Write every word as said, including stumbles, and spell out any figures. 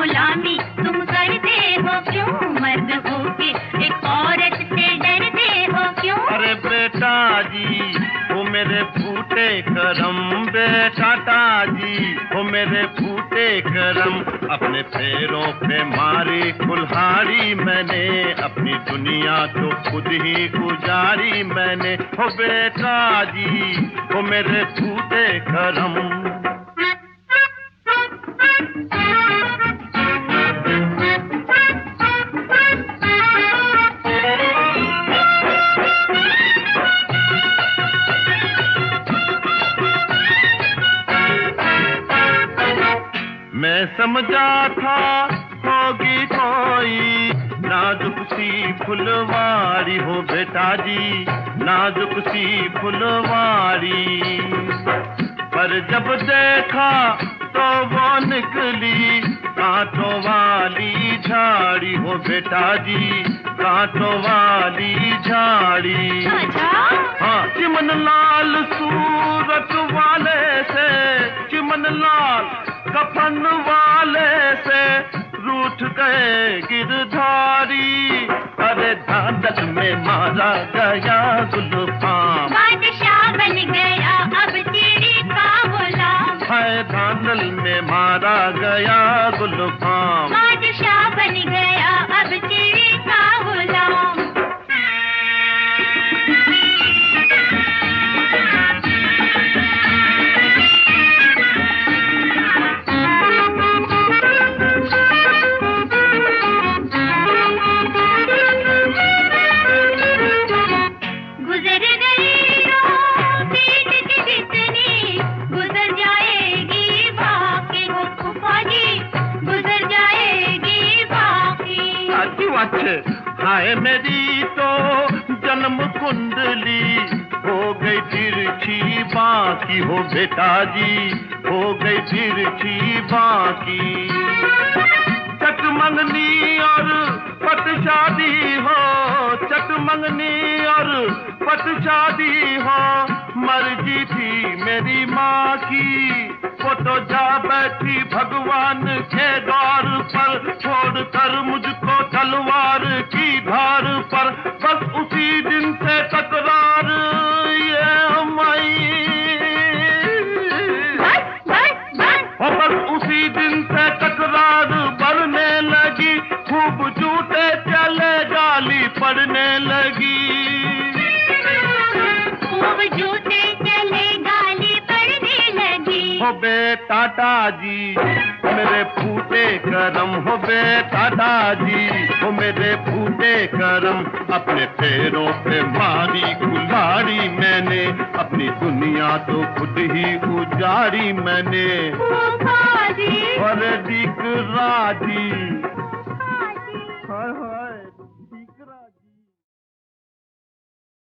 गुलामी तुम करते हो क्यों? मर्द होके एक औरत से डरते हो क्यों? अरे बेटा जी वो मेरे फूटे करम, बेटा जी वो मेरे फूटे करम। अपने पैरों पे मारी कुल्हाड़ी मैंने, अपनी दुनिया तो खुद ही गुजारी मैंने। हो बेटा जी वो मेरे फूटे करम। मैं समझा था होगी कोई नाजुक सी फुलवारी, हो बेटा जी नाजुक सी फुलवारी, पर जब देखा तो वो निकली कांटों वाली झाड़ी। हो बेटा जी कांटों वाली झाड़ी। हाँ चिमन लाल सूरत वाले से, चिमन लाल कफन वाले से रूठ गए गिरधारी। अरे धांधल में मारा गया गुलफाम, बादशाह बन गया अब चिड़ी का गुलाम। है धांधल में मारा गया गुलफाम, बादशाह बन गया अब चिड़ी का गुलाम। हाय मेरी तो जन्म कुंडली हो गई तिरछी बाकी। हो बेटा जी हो गई तिरछी बाकी। चट मंगनी और पट शादी हो, चट मंगनी और पट शादी हो, मर्जी थी मेरी माँ की। वो तो जा बैठी भगवान के द्वार पर, छोड़कर मुझको तलवार की धार पर। बस उसी दिन से तकरार ये हमारी, और बस उसी दिन से तकरार बढ़ने लगी। खूब झूठे चले गाली पड़ने लगी, खूब झूठे चले गाली पड़ने लगी। हो बेटा जी मेरे फूटे करम, हो बेटा जी हो मेरे फूटे करम। अपने पैरों पे मारी कुल्हाड़ी मैंने, अपनी दुनिया तो खुद ही गुजारी मैंने। और दिख राजी हाय हाय।